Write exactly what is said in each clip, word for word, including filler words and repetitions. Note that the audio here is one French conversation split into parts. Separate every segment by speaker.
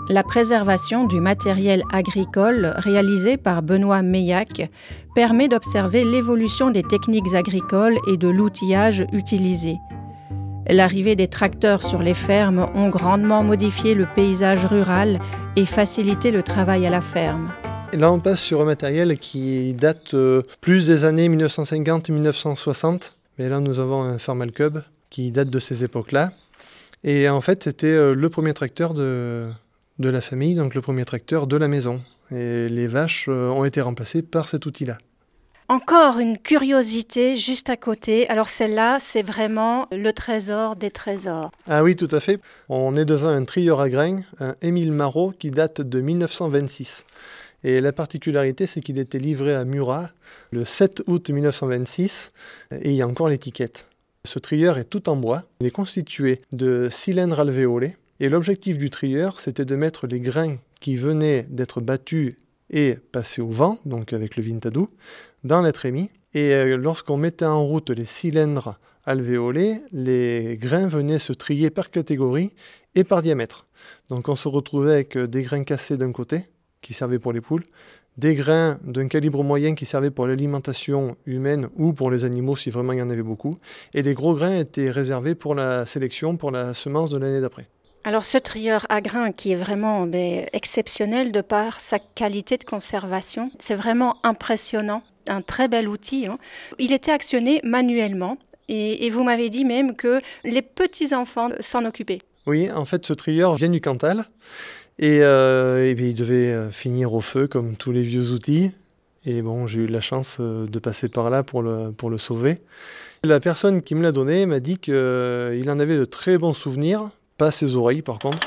Speaker 1: La préservation du matériel agricole réalisée par Benoît Meillac permet d'observer l'évolution des techniques agricoles et de l'outillage utilisé. L'arrivée des tracteurs sur les fermes ont grandement modifié le paysage rural et facilité le travail à la ferme.
Speaker 2: Et là, on passe sur un matériel qui date euh, plus des années mille neuf cent cinquante mille neuf cent soixante. Mais là, nous avons un Farmal Cub qui date de ces époques-là. Et en fait, c'était euh, le premier tracteur de, de la famille, donc le premier tracteur de la maison. Et les vaches euh, ont été remplacées par cet outil-là.
Speaker 1: Encore une curiosité juste à côté. Alors celle-là, c'est vraiment le trésor des trésors.
Speaker 2: Ah oui, tout à fait. On est devant un trieur à grains, un Émile Marot, qui date de mille neuf cent vingt-six. Et la particularité, c'est qu'il était livré à Murat le sept août mille neuf cent vingt-six, et il y a encore l'étiquette. Ce trieur est tout en bois. Il est constitué de cylindres alvéolés. Et l'objectif du trieur, c'était de mettre les grains qui venaient d'être battus et passés au vent, donc avec le Vintadou, dans la trémie. Et lorsqu'on mettait en route les cylindres alvéolés, les grains venaient se trier par catégorie et par diamètre. Donc on se retrouvait avec des grains cassés d'un côté, qui servaient pour les poules, des grains d'un calibre moyen qui servaient pour l'alimentation humaine ou pour les animaux si vraiment il y en avait beaucoup, et les gros grains étaient réservés pour la sélection, pour la semence de l'année d'après.
Speaker 1: Alors ce trieur à grains qui est vraiment ben, exceptionnel de par sa qualité de conservation, c'est vraiment impressionnant, un très bel outil. Hein. Il était actionné manuellement et, et vous m'avez dit même que les petits-enfants s'en occupaient.
Speaker 2: Oui, en fait ce trieur vient du Cantal et, euh, et bien, il devait finir au feu comme tous les vieux outils. Et bon, j'ai eu la chance de passer par là pour le, pour le sauver. La personne qui me l'a donné m'a dit qu'il en avait de très bons souvenirs. Pas ses oreilles par contre,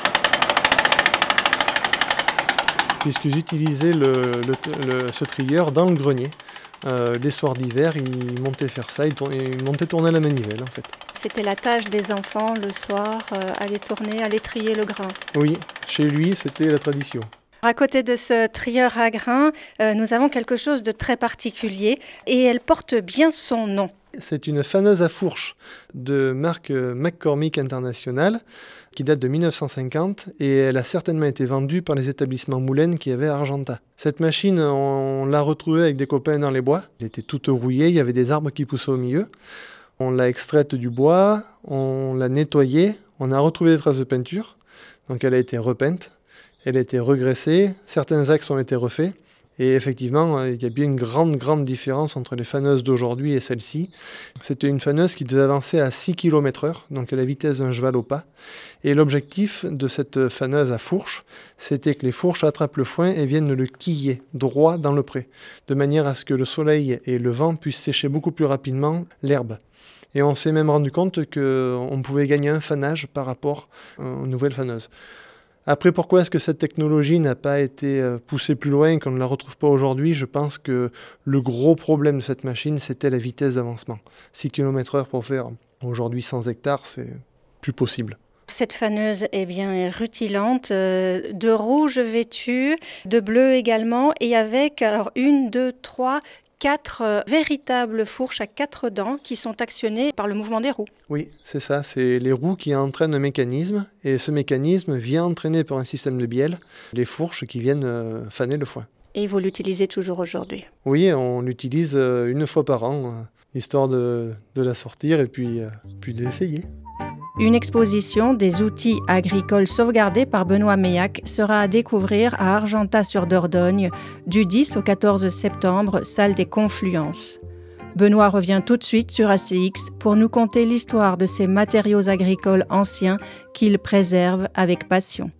Speaker 2: puisque j'utilisais le, le, le, ce trieur dans le grenier. Euh, les soirs d'hiver, il montait faire ça, il, tourne, il montait tourner la manivelle en fait.
Speaker 1: C'était la tâche des enfants le soir, euh, aller tourner, aller trier le grain.
Speaker 2: Oui, chez lui c'était la tradition.
Speaker 1: À côté de ce trieur à grains, euh, nous avons quelque chose de très particulier et elle porte bien son nom.
Speaker 2: C'est une faneuse à fourche de marque McCormick International qui date de mille neuf cent cinquante et elle a certainement été vendue par les établissements Moulin qui avaient à Argentat. Cette machine, on l'a retrouvée avec des copains dans les bois. Elle était toute rouillée, il y avait des arbres qui poussaient au milieu. On l'a extraite du bois, on l'a nettoyée, on a retrouvé des traces de peinture. Donc elle a été repeinte, elle a été regraissée, certains axes ont été refaits. Et effectivement, il y a bien une grande, grande différence entre les faneuses d'aujourd'hui et celle-ci. C'était une faneuse qui devait avancer à six kilomètres heure, donc à la vitesse d'un cheval au pas. Et l'objectif de cette faneuse à fourche, c'était que les fourches attrapent le foin et viennent le quiller droit dans le pré, de manière à ce que le soleil et le vent puissent sécher beaucoup plus rapidement l'herbe. Et on s'est même rendu compte qu'on pouvait gagner un fanage par rapport aux nouvelles faneuses. Après, pourquoi est-ce que cette technologie n'a pas été poussée plus loin et qu'on ne la retrouve pas aujourd'hui? Je pense que le gros problème de cette machine, c'était la vitesse d'avancement. six kilomètres heure pour faire aujourd'hui cent hectares, c'est plus possible.
Speaker 1: Cette faneuse est bien rutilante, euh, de rouge vêtue, de bleu également, et avec alors une, deux, trois, quatre euh, véritables fourches à quatre dents qui sont actionnées par le mouvement des roues.
Speaker 2: Oui, c'est ça, c'est les roues qui entraînent un mécanisme, et ce mécanisme vient entraîner par un système de bielle les fourches qui viennent euh, faner le foin.
Speaker 1: Et vous l'utilisez toujours aujourd'hui?
Speaker 2: Oui, on l'utilise euh, une fois par an, euh, histoire de, de la sortir et puis, euh, puis de l'essayer.
Speaker 1: Une exposition des outils agricoles sauvegardés par Benoît Meillac sera à découvrir à Argentat-sur-Dordogne du dix au quatorze septembre, salle des Confluences. Benoît revient tout de suite sur A C X pour nous conter l'histoire de ces matériaux agricoles anciens qu'il préserve avec passion.